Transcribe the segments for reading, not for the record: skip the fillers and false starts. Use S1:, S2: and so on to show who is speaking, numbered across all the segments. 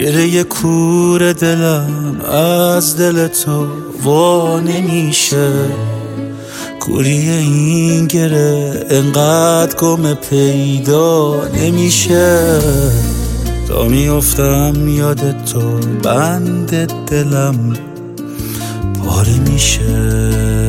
S1: گره کور دلم از دل تو وا نمیشه. کوری این گره انقدر گم پیدا نمیشه. تا میافتم یاد تو بند دلم پاره میشه.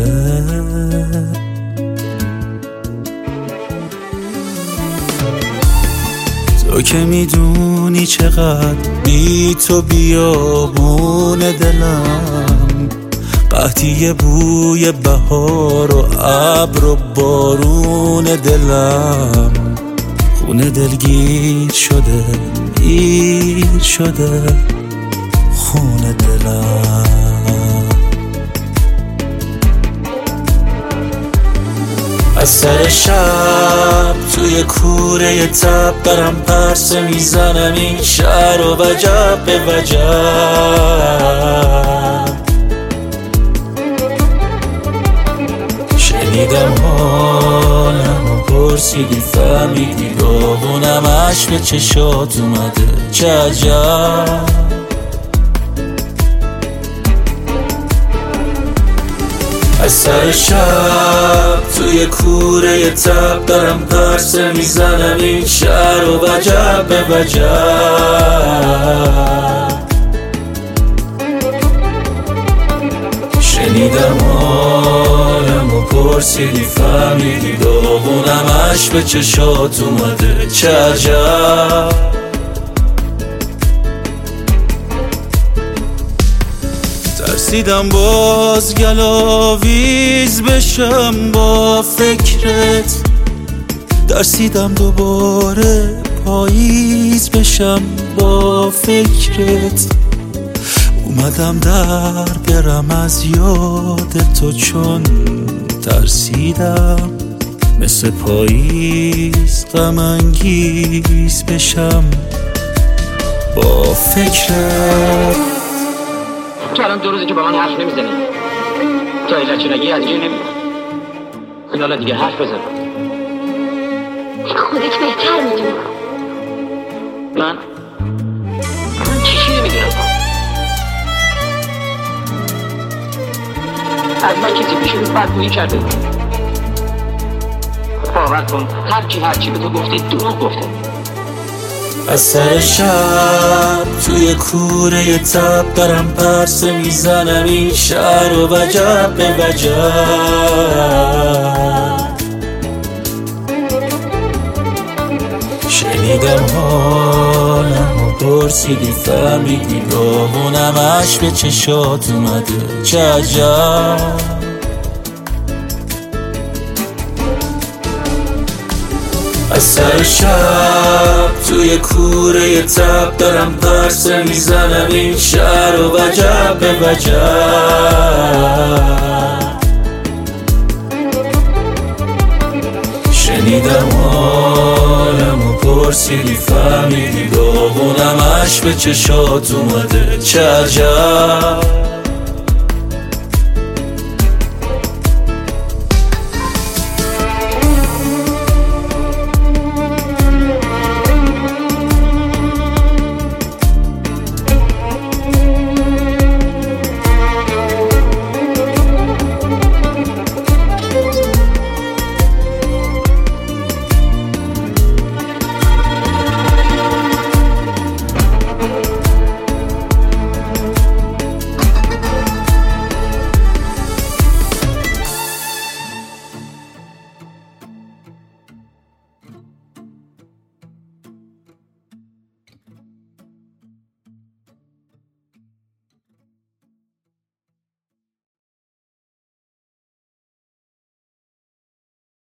S1: تو که میدونی چقدر بی تو بیابون دلم، قحطی بوی بهار و ابر و بارون دلم. خونه دلگیر شده گیر شده خونه دلم. از سر شب توی کوره تب برم پرسه میزنم این شهر و وجب به وجب. شنیدم حالم و پرسیدی فهمیدی داغونم عشق به چشات اومده چه عجب. از سر شب توی کوره تب دارم پرسه میزنم این شهر و وجب به وجب. شنیدم حالم و پرسیدی فهمیدی داغونم عشق به چشات اومده چه عجب. ترسیدم باز گلاویز بشم با فکرت، ترسیدم دوباره پاییز بشم با فکرت. اومدم در برم از یاد تو چون ترسیدم مثل پاییز غم انگیز بشم با فکرت.
S2: تو الان 2 روزه که با من حرف نمیزنی، تو حقیقت چه نگی از اینجا نمیدونم. حالا دیگه حرف بزن.
S3: خودت بهتر میدونی.
S2: من چیزی نمیدونم. از من کسی پیش رو بدگویی کرده. باور کن هرچی به تو گفته دروغ گفته.
S1: از سر شب توی کوره تب دارم پرسه میزنم این شهر و وجب به وجب. شنیدم حالم و پرسیدی فهمیدی داغونم عشق به چشات اومده چه عجب. از سر شب توی کوره تب دارم پرسه میزنم این شهر و وجب به وجب. شنیدم حالم و پرسیدی فهمیدی داغونم عشق به چشات اومده چه عجب.